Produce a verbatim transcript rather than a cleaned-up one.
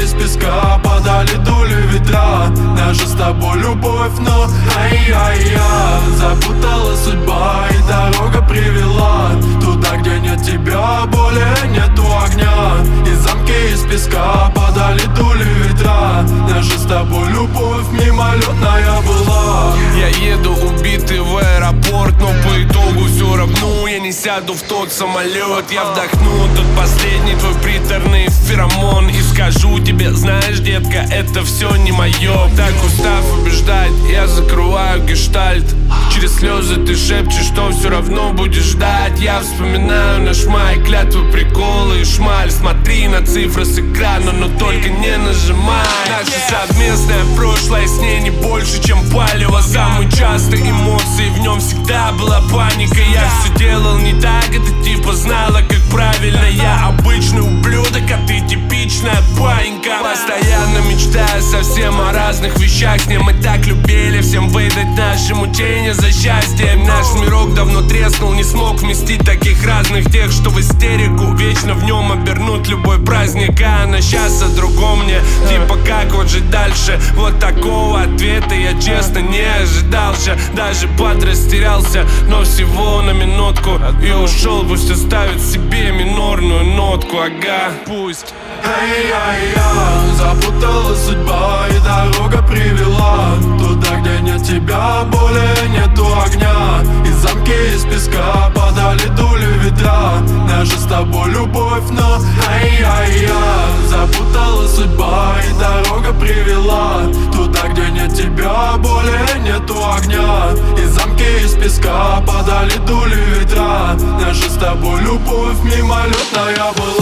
из песка подали дули ветра. Наша с тобой любовь, но ай-яй-я, запутала судьба и дорога привела туда, где нет тебя, более нету огня. И замки из песка подали дули ветра. Наша с тобой любовь мимолетная была. Я еду убитый в аэропорт, но по итогу все равно я не сяду в тот самолет. Я вдохну тот последний твой приторный феромон и скажу тебе: знаешь, детка, это все не мое. Так устав убеждать, я закрываю гештальт. Через слезы ты шепчешь, что все равно будешь ждать. Я вспоминаю наш май, клятвы, приколы и шмаль. Смотри на цифры с экрана, но только не нажимай. Наше совместное прошлое, с ней не больше, чем палево. Самые частые эмоции, в нем всегда была паника. Я все делал не так, это типа знала, как правильно. Я обычный ублюдок, а ты типичная панька. Постоянно мечтаю совсем о разных вещах. С ним мы так любили всем выдать наши мучения за счастье. Наш мирок давно треснул, не смог вместить таких разных тех, что в истерику вечно в нем обернут любой праздник. А она сейчас о другом мне, типа как вот жить дальше. Вот такого ответа я честно не ожидал же. Даже подрастерялся, но всего на минутку. И ушел, пусть оставит себе минорную нотку. Ага, пусть. Ай-яй-я, запутала судьба и дорога привела туда, где нет тебя, более нету огня. И замки из песка подали дули ветра. Наша с тобой любовь, но ай-яй-я, запутала судьба и дорога привела туда, где нет тебя, более нету огня. И замки из песка подали дули ветра. Наша с тобой любовь мимолетная была.